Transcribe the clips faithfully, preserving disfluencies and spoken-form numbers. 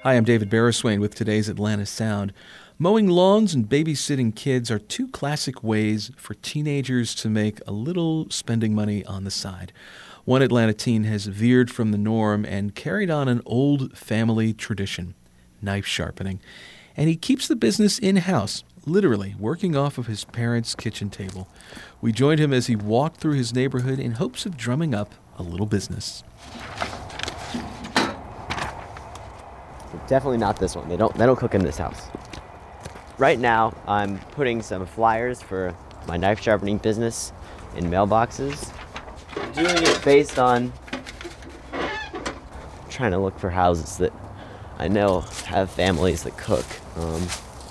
Hi, I'm David Barriswain with today's Atlanta Sound. Mowing lawns and babysitting kids are two classic ways for teenagers to make a little spending money on the side. One Atlanta teen has veered from the norm and carried on an old family tradition, knife sharpening. And he keeps the business in-house, literally working off of his parents' kitchen table. We joined him as he walked through his neighborhood in hopes of drumming up a little business. Definitely not this one. They don't they don't cook in this house. Right now, I'm putting some flyers for my knife sharpening business in mailboxes. I'm doing it based on trying to look for houses that I know have families that cook. Um,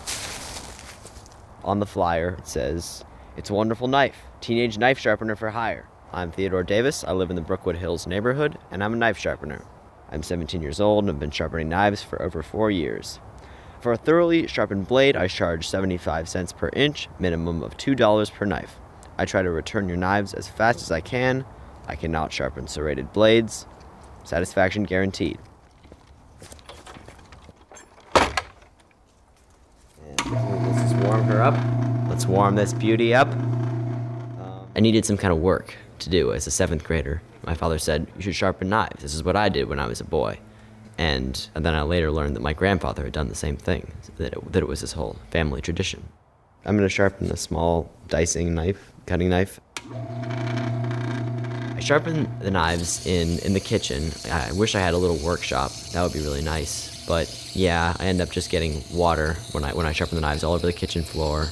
on the flyer, it says, "It's a wonderful knife. Teenage knife sharpener for hire. I'm Theodore Davis. I live in the Brookwood Hills neighborhood, and I'm a knife sharpener. I'm seventeen years old and have been sharpening knives for over four years. For a thoroughly sharpened blade, I charge seventy-five cents per inch, minimum of two dollars per knife. I try to return your knives as fast as I can. I cannot sharpen serrated blades. Satisfaction guaranteed." And let's just warm her up. Let's warm this beauty up. Um, I needed some kind of work to do as a seventh grader. My father said, "You should sharpen knives. This is what I did when I was a boy." And, and then I later learned that my grandfather had done the same thing, that it, that it was his whole family tradition. I'm going to sharpen a small dicing knife, cutting knife. I sharpen the knives in, in the kitchen. I wish I had a little workshop. That would be really nice. But yeah, I end up just getting water when I when I sharpen the knives all over the kitchen floor.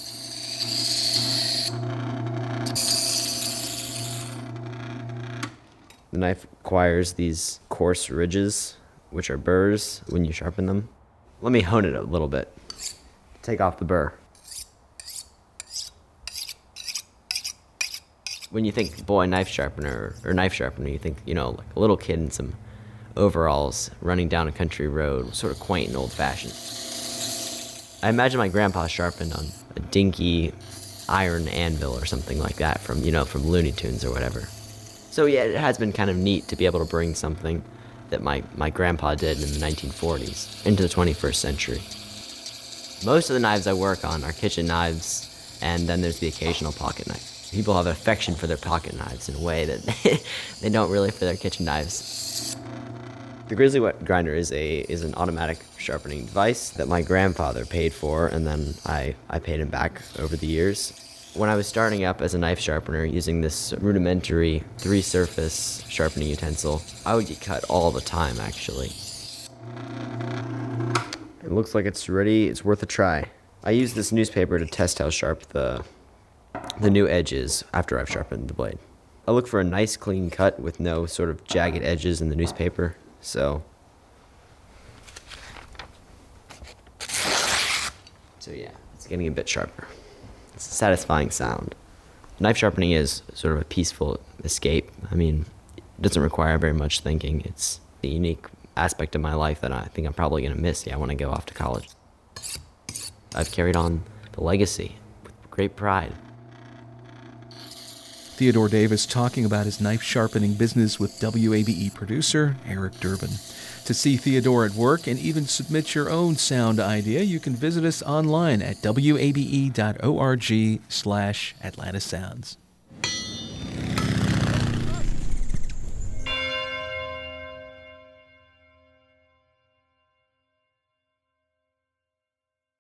The knife acquires these coarse ridges, which are burrs when you sharpen them. Let me hone it a little bit. Take off the burr. When you think boy knife sharpener or knife sharpener, you think, you know, like a little kid in some overalls running down a country road, sort of quaint and old-fashioned. I imagine my grandpa sharpened on a dinky iron anvil or something like that from, you know, from Looney Tunes or whatever. So yeah, it has been kind of neat to be able to bring something that my, my grandpa did in the nineteen forties into the twenty-first century. Most of the knives I work on are kitchen knives, and then there's the occasional pocket knife. People have an affection for their pocket knives in a way that they don't really for their kitchen knives. The Grizzly Wet Grinder is a is an automatic sharpening device that my grandfather paid for, and then I, I paid him back over the years. When I was starting up as a knife sharpener using this rudimentary three-surface sharpening utensil, I would get cut all the time, actually. It looks like it's ready. It's worth a try. I use this newspaper to test how sharp the, the new edge is after I've sharpened the blade. I look for a nice, clean cut with no sort of jagged edges in the newspaper, so... So yeah, it's getting a bit sharper. It's a satisfying sound. Knife sharpening is sort of a peaceful escape. I mean, it doesn't require very much thinking. It's a unique aspect of my life that I think I'm probably going to miss yeah, when I go off to college. I've carried on the legacy with great pride. Theodore Davis talking about his knife sharpening business with W A B E producer Eric Durbin. To see Theodore at work and even submit your own sound idea, you can visit us online at W A B E dot org slash Atlanta Sounds.